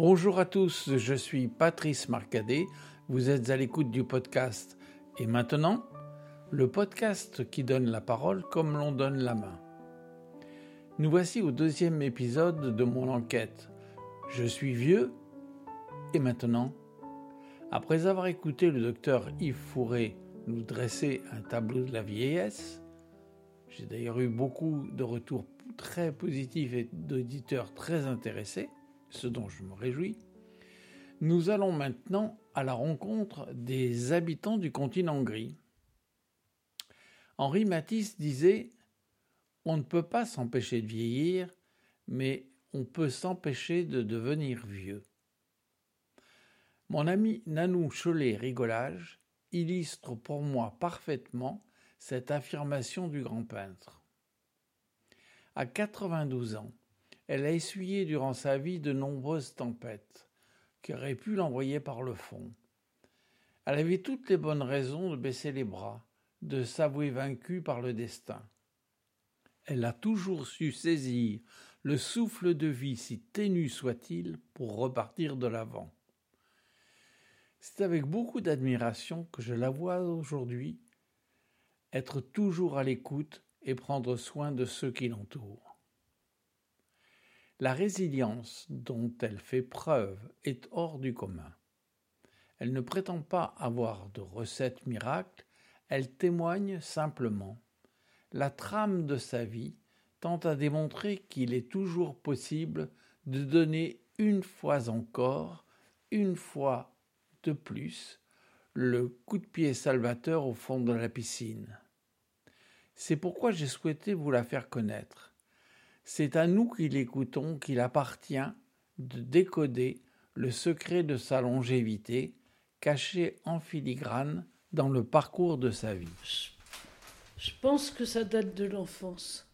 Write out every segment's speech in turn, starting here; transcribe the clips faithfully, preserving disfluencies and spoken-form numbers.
Bonjour à tous, je suis Patrice Marcadet, vous êtes à l'écoute du podcast « Et maintenant ?» le podcast qui donne la parole comme l'on donne la main. Nous voici au deuxième épisode de mon enquête. Je suis vieux, et maintenant ? Après avoir écouté le docteur Yves Fourré nous dresser un tableau de la vieillesse, j'ai d'ailleurs eu beaucoup de retours très positifs et d'auditeurs très intéressés, ce dont je me réjouis, nous allons maintenant à la rencontre des habitants du continent gris. Henri Matisse disait « On ne peut pas s'empêcher de vieillir, mais on peut s'empêcher de devenir vieux ». Mon ami Nanou Cholet-Rigolage illustre pour moi parfaitement cette affirmation du grand peintre. À quatre-vingt-douze ans, elle a essuyé durant sa vie de nombreuses tempêtes qui auraient pu l'envoyer par le fond. Elle avait toutes les bonnes raisons de baisser les bras, de s'avouer vaincue par le destin. Elle a toujours su saisir le souffle de vie, si ténu soit-il, pour repartir de l'avant. C'est avec beaucoup d'admiration que je la vois aujourd'hui être toujours à l'écoute et prendre soin de ceux qui l'entourent. La résilience dont elle fait preuve est hors du commun. Elle ne prétend pas avoir de recette miracle, elle témoigne simplement. La trame de sa vie tend à démontrer qu'il est toujours possible de donner une fois encore, une fois de plus, le coup de pied salvateur au fond de la piscine. C'est pourquoi j'ai souhaité vous la faire connaître. C'est à nous qui l'écoutons qu'il appartient de décoder le secret de sa longévité, caché en filigrane dans le parcours de sa vie. Je, je pense que ça date de l'enfance.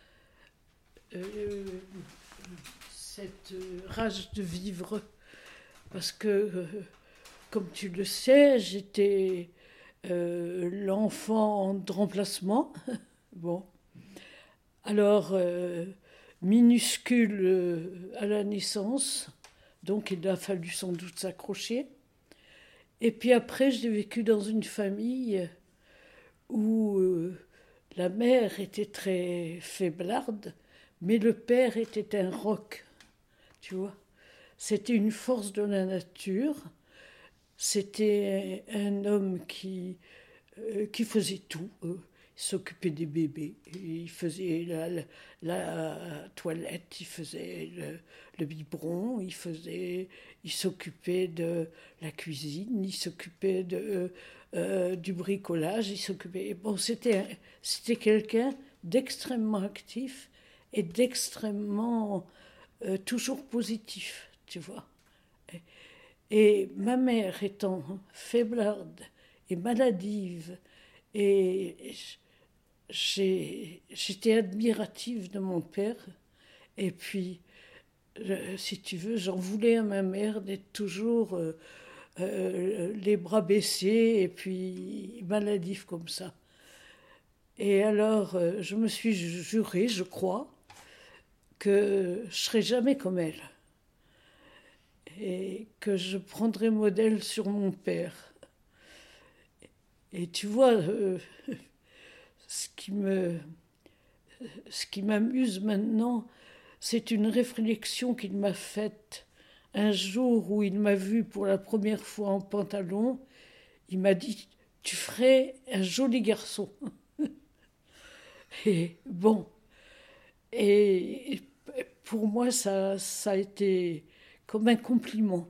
Euh, cette rage de vivre. Parce que, euh, comme tu le sais, j'étais euh, l'enfant de remplacement. Bon. Alors... Euh, minuscule euh, à la naissance, donc il a fallu sans doute s'accrocher. Et puis après, j'ai vécu dans une famille où euh, la mère était très faiblarde, mais le père était un roc, tu vois. C'était une force de la nature, c'était un homme qui, euh, qui faisait tout. Euh, Il s'occupait des bébés, il faisait la, la, la toilette, il faisait le, le biberon, il, faisait, il s'occupait de la cuisine, il s'occupait de, euh, du bricolage, il s'occupait... Bon, c'était, c'était quelqu'un d'extrêmement actif et d'extrêmement euh, toujours positif, tu vois. Et, et ma mère étant faiblarde et maladive, et... J'ai, j'étais admirative de mon père et puis, euh, si tu veux, j'en voulais à ma mère d'être toujours euh, euh, les bras baissés et puis maladive comme ça. Et alors, euh, je me suis juré, je crois, que je ne serais jamais comme elle et que je prendrais modèle sur mon père. Et tu vois... Euh, Ce qui me, ce qui m'amuse maintenant, c'est une réflexion qu'il m'a faite un jour où il m'a vu pour la première fois en pantalon. Il m'a dit « Tu ferais un joli garçon ». Et bon, et pour moi, ça, ça a été comme un compliment.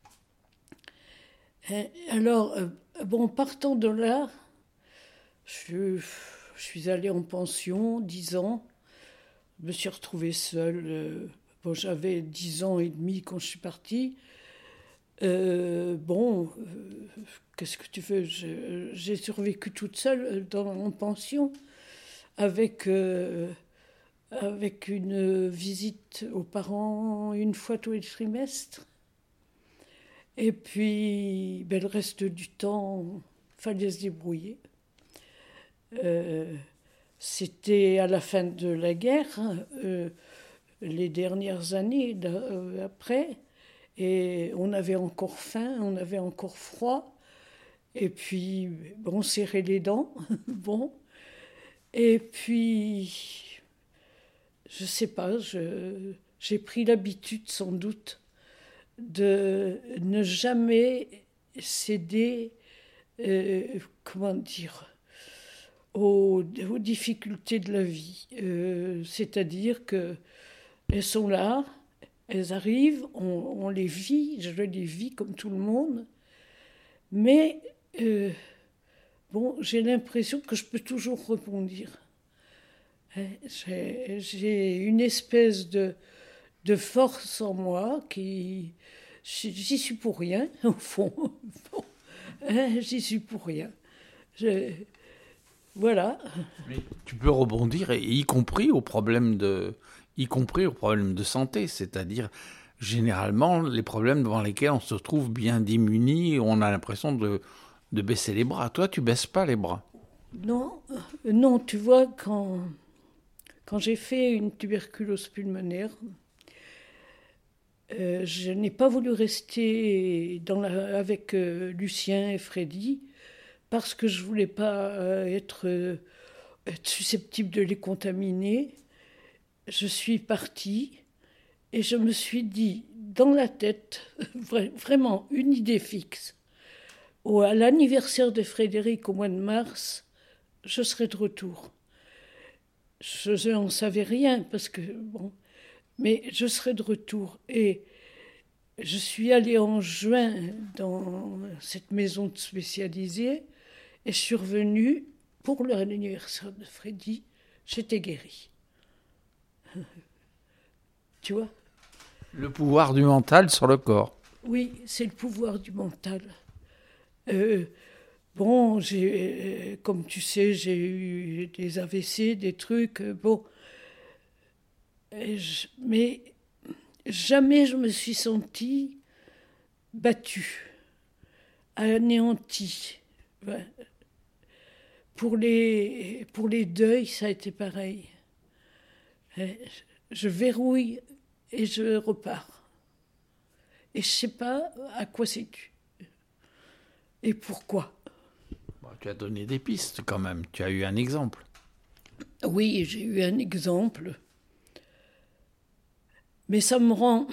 Et alors, bon, partant de là, je... Je suis allée en pension, dix ans. Je me suis retrouvée seule. Euh, bon, j'avais dix ans et demi quand je suis partie. Euh, bon, euh, qu'est-ce que tu veux, je, j'ai survécu toute seule dans, en pension, avec, euh, avec une visite aux parents une fois tous les trimestres. Et puis, ben, le reste du temps, il fallait se débrouiller. Euh, c'était à la fin de la guerre, euh, les dernières années euh, après, Et on avait encore faim, on avait encore froid. Et puis, bon, on serrait les dents. Bon. Et puis, je sais pas, je, j'ai pris l'habitude sans doute de ne jamais céder, euh, comment dire, aux, aux difficultés de la vie. Euh, c'est-à-dire que elles sont là, elles arrivent, on, on les vit, je les vis comme tout le monde, mais euh, bon, j'ai l'impression que je peux toujours rebondir. Hein, j'ai, j'ai une espèce de, de force en moi qui... J'y suis pour rien, au fond. Bon, hein, j'y suis pour rien. Je, voilà. Mais tu peux rebondir, et y compris au problème de, y compris au problème de santé, c'est-à-dire généralement les problèmes devant lesquels on se trouve bien démuni, on a l'impression de, de baisser les bras. Toi, tu baisses pas les bras. Non, euh, non, tu vois, quand, quand j'ai fait une tuberculose pulmonaire, euh, je n'ai pas voulu rester dans la, avec euh, Lucien et Freddy parce que je voulais pas euh, être, euh, être susceptible de les contaminer. Je suis partie et je me suis dit dans la tête, vraiment une idée fixe, au, à l'anniversaire de Frédéric au mois de mars, je serai de retour. Je n'en savais rien parce que, bon, mais je serai de retour. Et je suis allée en juin dans cette maison spécialisée et je suis revenue pour l'anniversaire de Freddy. J'étais guérie. Tu vois ? Le pouvoir du mental sur le corps. Oui, c'est le pouvoir du mental. Euh, bon, j'ai, comme tu sais, j'ai eu des A V C, des trucs, bon. Je, mais jamais je me suis sentie battue, anéantie. Ouais. Pour les, pour les deuils, ça a été pareil. Je verrouille et je repars. Et je ne sais pas à quoi c'est dû. Et pourquoi. Bon, tu as donné des pistes quand même, tu as eu un exemple. Oui, j'ai eu un exemple. Mais ça me rend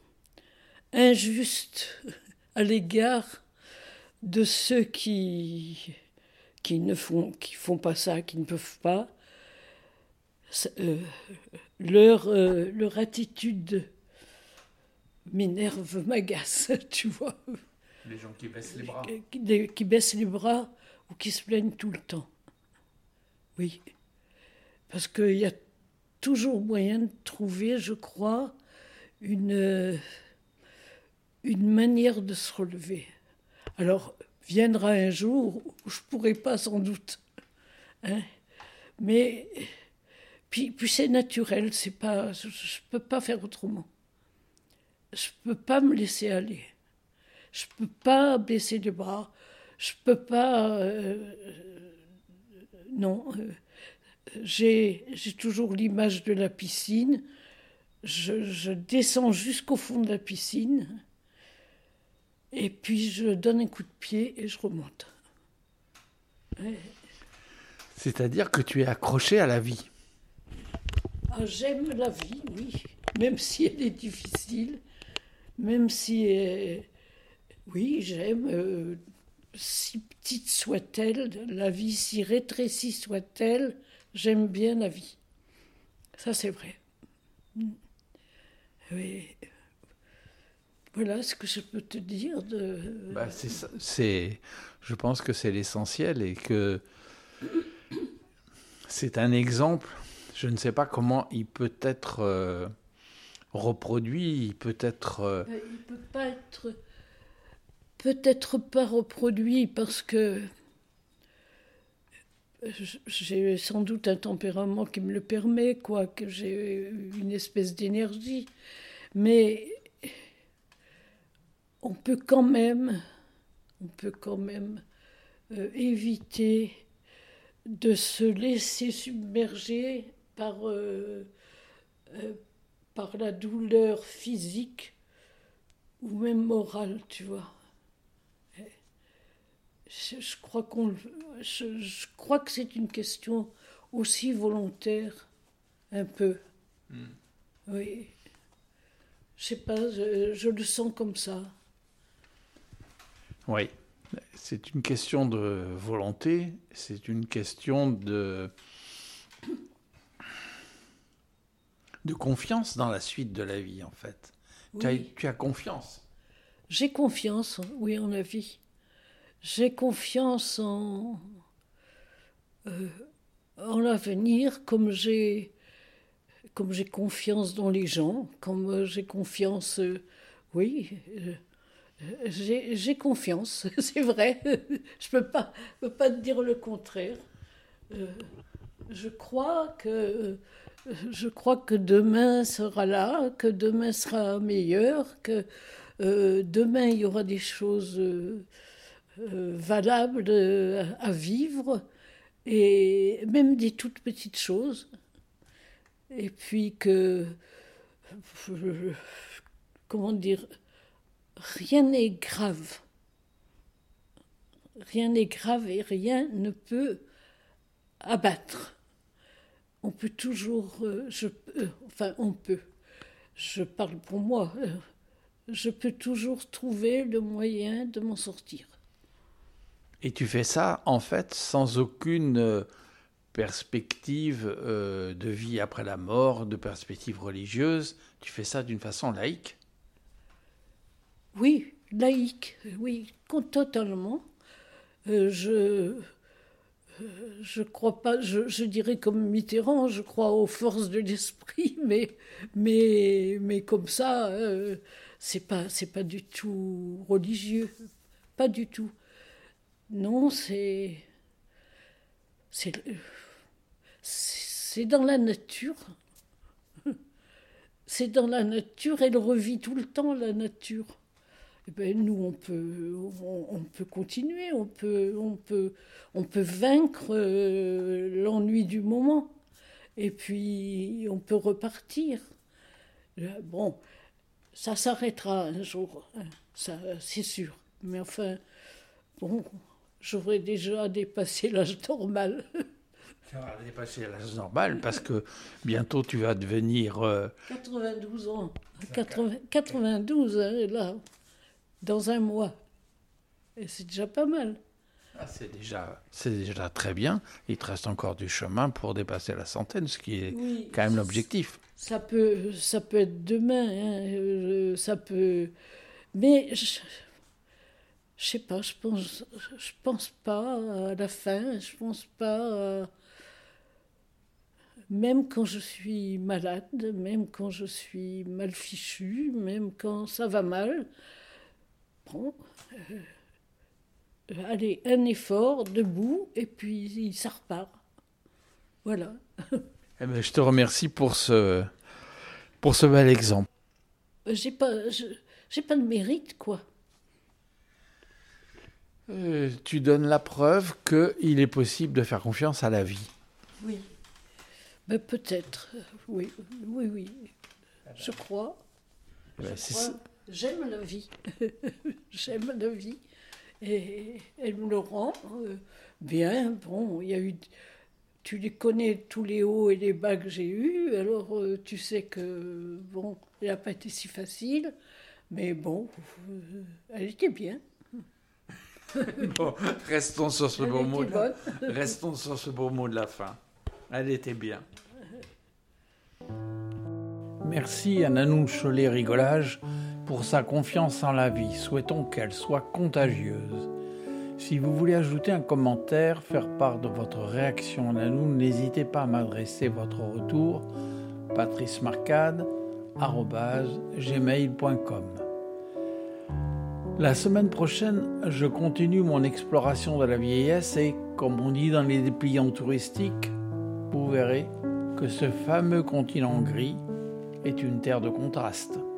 injuste à l'égard de ceux qui, qui ne font, qui font pas ça, qui ne peuvent pas. Euh, leur, euh, leur attitude m'énerve, m'agace, tu vois. Les gens qui baissent les bras. Qui, qui baissent les bras ou qui se plaignent tout le temps. Oui. Parce qu'il y a toujours moyen de trouver, je crois, une, une manière de se relever. Alors, viendra un jour où je ne pourrai pas sans doute. Hein, mais puis, puis c'est naturel, c'est pas, je ne peux pas faire autrement. Je ne peux pas me laisser aller. Je ne peux pas baisser les bras. Je ne peux pas... Euh, non. Euh, j'ai, j'ai toujours l'image de la piscine. Je, je descends jusqu'au fond de la piscine. Et puis je donne un coup de pied et je remonte. Ouais. C'est-à-dire que tu es accroché à la vie. Ah, j'aime la vie, oui. Même si elle est difficile. Même si... Euh, oui, j'aime... Euh, si petite soit-elle, la vie, si rétrécie soit-elle, j'aime bien la vie. Ça, c'est vrai. Oui. Voilà ce que je peux te dire de... Bah, c'est, ça, c'est, je pense que c'est l'essentiel et que c'est un exemple. Je ne sais pas comment il peut être euh, reproduit, il peut être... Euh... Il ne peut pas être... Peut-être pas reproduit parce que j'ai sans doute un tempérament qui me le permet, quoi, que j'ai une espèce d'énergie. Mais on peut quand même, on peut quand même euh, éviter de se laisser submerger par, euh, euh, par la douleur physique ou même morale, tu vois. Je, je crois qu'on, je, je crois que c'est une question aussi volontaire, un peu. Mm. Oui. Je sais pas, je, je le sens comme ça. Oui, c'est une question de volonté, c'est une question de, de confiance dans la suite de la vie, en fait. Oui. Tu as, tu as confiance. J'ai confiance, oui, en la vie. J'ai confiance en, euh, en l'avenir, comme j'ai, comme j'ai confiance dans les gens, comme j'ai confiance, euh, oui, euh, j'ai, j'ai confiance, c'est vrai. Je peux pas, peux pas te dire le contraire. Euh, je crois que, je crois que demain sera là, que demain sera meilleur, que euh, demain il y aura des choses. Euh, Euh, valable de, à vivre, et même des toutes petites choses. Et puis que, euh, comment dire, rien n'est grave. Rien n'est grave et rien ne peut abattre. On peut toujours, euh, je, euh, enfin on peut, je parle pour moi, euh, je peux toujours trouver le moyen de m'en sortir. Et tu fais ça, en fait, sans aucune perspective euh, de vie après la mort, de perspective religieuse. Tu fais ça d'une façon laïque? Oui, laïque, oui, totalement. Euh, je je crois pas, je, je dirais comme Mitterrand, je crois aux forces de l'esprit, mais mais mais comme ça, euh, c'est pas c'est pas du tout religieux, pas du tout. Non, c'est c'est c'est dans la nature. C'est dans la nature, elle revit tout le temps la nature. Et ben, nous, on peut, on, on peut continuer, on peut, on peut, on peut vaincre euh, l'ennui du moment. Et puis, on peut repartir. Bon, ça s'arrêtera un jour, hein, ça, c'est sûr. Mais enfin, bon, j'aurais déjà dépassé l'âge normal. Tu vas dépasser l'âge normal parce que bientôt tu vas devenir... Euh... quatre-vingt-douze ans. quatre-vingts, quatre-vingt-douze, hein, là, dans un mois. Et c'est déjà pas mal. Ah, c'est déjà, c'est déjà très bien. Il te reste encore du chemin pour dépasser la centaine, ce qui est oui, quand même l'objectif. Ça peut, ça peut être demain, hein, ça peut... Mais je, je sais pas, je pense, je pense pas à la fin, je pense pas à... Même quand je suis malade, même quand je suis mal fichue, même quand ça va mal, bon, euh, allez, un effort, debout, et puis ça repart. Voilà. Eh bien, je te remercie pour ce, pour ce bel exemple. J'ai pas, je, j'ai pas de mérite, quoi. Euh, tu donnes la preuve qu'il est possible de faire confiance à la vie. Oui. Ben peut-être, oui, oui, oui, je crois. Je ben, crois. J'aime la vie, j'aime la vie, et elle me le rend euh, bien. Bon, il y a eu, tu les connais tous les hauts et les bas que j'ai eus, alors euh, tu sais que bon, elle n'a pas été si facile, mais bon, euh, elle était bien. Bon, restons sur ce beau mot. De la... Restons sur ce beau mot de la fin. Elle était bien. Merci à Nanou Cholet-Rigolage pour sa confiance en la vie. Souhaitons qu'elle soit contagieuse. Si vous voulez ajouter un commentaire, faire part de votre réaction à Nanou, n'hésitez pas à m'adresser votre retour patrice marcade arobase gmail point com. La semaine prochaine, je continue mon exploration de la vieillesse et, comme on dit dans les dépliants touristiques, vous verrez que ce fameux continent gris est une terre de contraste.